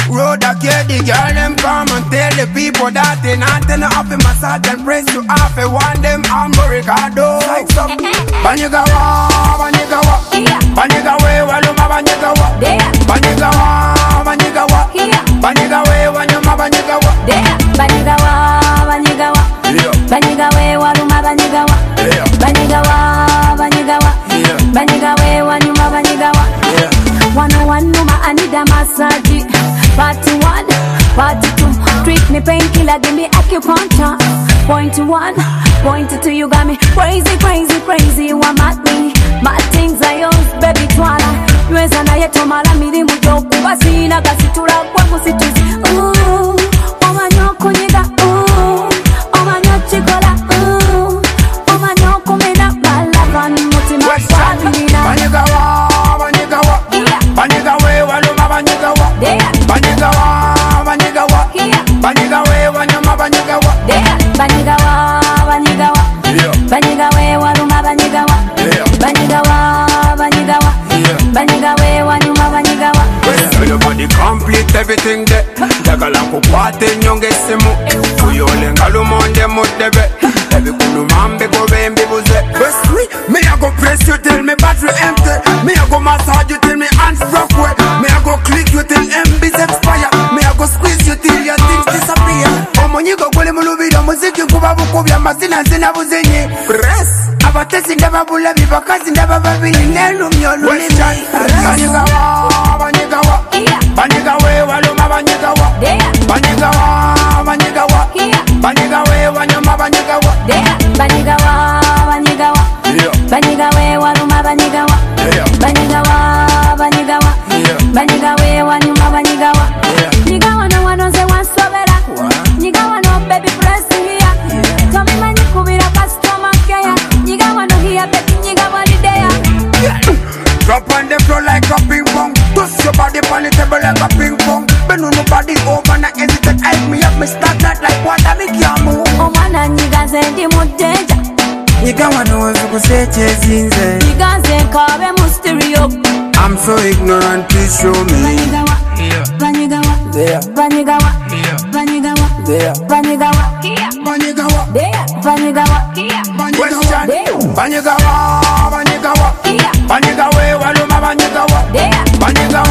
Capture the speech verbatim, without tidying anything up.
Road a care the girl them come and tell the people that they not turn up in massage and press you off. I want them Americado. Like some Banyiga wa, Banyiga wa, Banyiga we waluma Banyiga wa, Banyiga wa, Banyiga wa, Banyiga we wanyuma Banyiga wa, Banyiga wa, Banyiga wa, Banyiga we waluma Banyiga wa, Banyiga wa, Banyiga wa, Banyiga we wanyuma Banyiga wa. One on one numa I need a massage. Party one, party two. Treat me painkiller, give me acupuncture. Point one, point two, you got me crazy, crazy, crazy. You want mad me, mad things are yours, baby twala. Nweza na yeto mala miri mujoku basina kasitura kwa musituzi. Ooh, omanyo kunyiga. Ooh, omanyo chikola. Ooh, omanyo kumina malavan mutima swabina. Banyiga wa, Banyiga wa, Banyiga we waluma Banyiga wa, Banyiga wa, Banyiga wa, Banyiga we wanyuma Banyiga wa, Banyiga wa, Banyiga wa, Banyiga we waluma Banyiga wa, Banyiga wa, Banyiga wa, Banyiga we wanyuma Banyiga wa. Everybody complete everything there. Jagala kukwate nyonge simu Kuyole ngalumonde mudebe Every kulu mambe go bembe buze. First we, me I go press you till me battery empty. Me I go massage you till me hands rock way. Me I go click you till M B's expire. Me I go squeeze you till your things disappear. Omonyigo gole mulubira muziki kuba bukubya mazina zina buzenye. Press abatesi ndababula bibakazi ndabababili nelumyo lulimi. Banyiga wa, Banyiga wa, Banyiga we waluma Banyiga wa, Banyiga wa, Banyiga wa, Banyiga we wanyuma Banyiga wa, Banyiga wa, Banyiga wa, Banyiga we waluma Banyiga wa, Banyiga wa, Banyiga wa, Banyiga we wanyuma Banyiga wa. Nyiga wano wano ze wansobera, nyiga wano baby press here. Tomi manyi kubira customer care, nyiga wano here baby nyiga wali there. Drop on the floor like a ping pong. Toss your body on the table like a ping pong. Bend on nobody over, not hesitate. Hype me up, me start that like water, me can't move. Oh man, nyiga zendi muteja. Nyiga wanoza kuseche zinze. Nyiga ze kabe mustereo. I'm so ignorant, please show me. Banyiga wa, Banyiga wa, There, Banyiga wa, Banyiga wa, there, Banyiga wa, Banyiga wa, Banyiga wa, question. Banyiga wa, Banyiga wa, Banyiga we waluma Banyiga wa, Banyiga